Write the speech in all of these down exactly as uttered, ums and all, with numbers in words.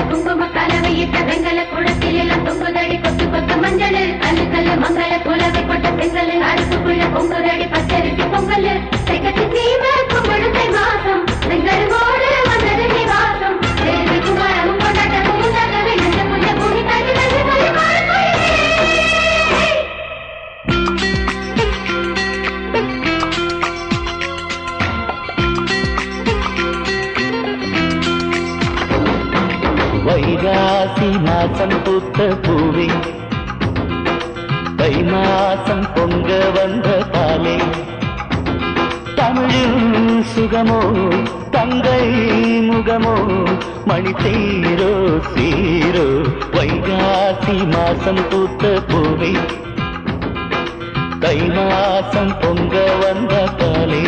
குங்கும கலவையிட்ட வெங்கல குடத்தில் எல்லாம் தொங்குதடி கொத்து கொத்து மஞ்சள் கல்லு கல்லு மங்கள குலவை கொட்ட செங்கல் அடுப்புக்குள்ள பொங்குதடி பச்சரிசி பொங்கல் செகத்தி சீம கும்பிடுத்தை மாசம் செங்கல்வோடு வந்தது நிவாசம் தேவி குமாரமும் கொண்டாட்டமும் உண்டாகவே நெஞ்ச புஞ்ச பூமி தள்ளி தள்ளி தள்ளி மாறி வைகாசி மாசம் பூத்த பூவே தை மாசம் பொங்க வந்த பாலே தமிழின் சுகமோ தங்கை முகமோ மணி தீரோ சீரோ வைகாசி மாசம் பூத்த பூவே தை மாசம் பொங்க வந்த பாலே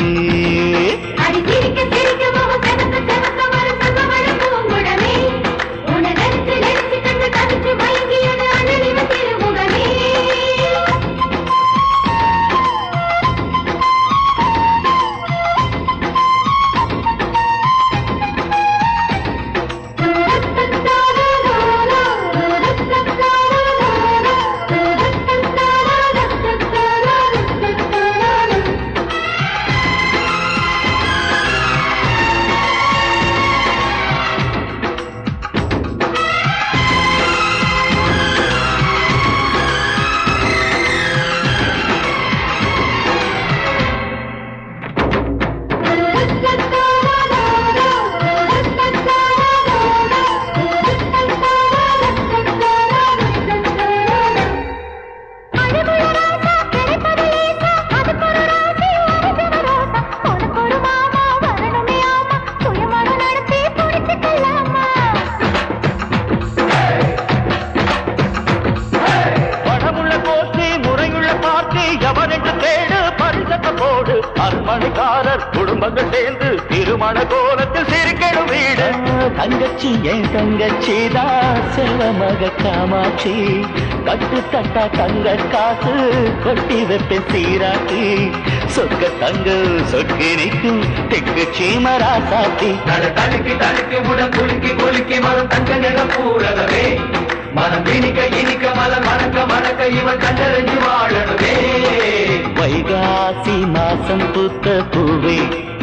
மணிக்காரர் குடும்பங்கள் சேர்ந்து திருமண கோலத்தில் சிரிக்கணும் வீடு தங்கச்சி என் தங்கச்சி தான் செல்வமக காமாட்சி கட்டு தட்டா தங்க காசு கொட்டி வைப்ப சீராட்டி சொக்க தங்க சொக்கி நிற்கும் தெக்கு சீமரா சாத்தி தடுக்கி தடுக்கி உடன் குலுக்கி குலுக்கி மரம் தங்க நிறம் பூரகவே மனம் இனிக்க இனிக்க மலர் மணக்க மணக்க இவன் கண்டறிஞ்சு வாழணுமே வைகாசி மாசம் பூத்த பூவே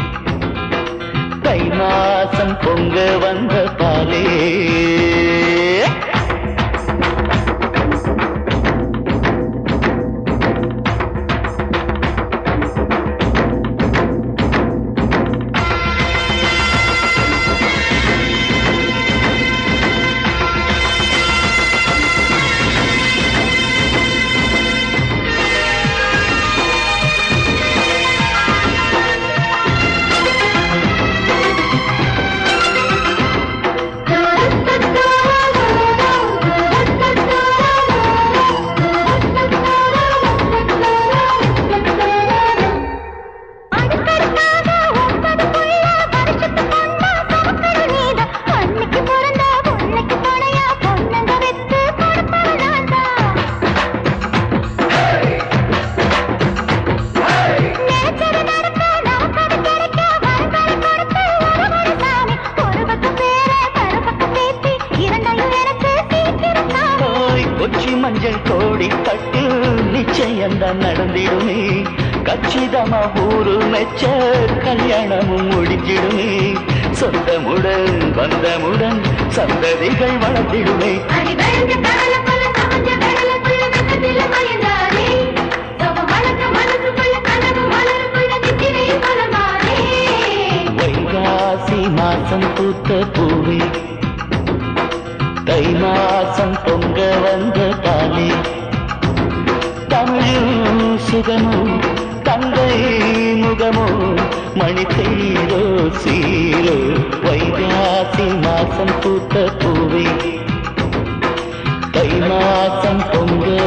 தை மாசம் பொங்க வந்த பாலே மஞ்சள் கோடி கட்டு நிச்சயம்தான் நடந்திடுமே கச்சிதமா ஊரு மெச்ச கல்யாணமும் முடிஞ்சிடுமே சொந்தமுடன் பந்தமுடன் சந்ததிகள் வளர்ந்திடுமே வைகாசி மாசம் பூத்த பூவே தை மாசம் பொங்க வந்த பாலே தமிழின் சுகமோ தங்கை முகமோ மணி தீரோ சீரோ வைகாசி மாசம் பூத்த பூவே தை மாசம் பொங்க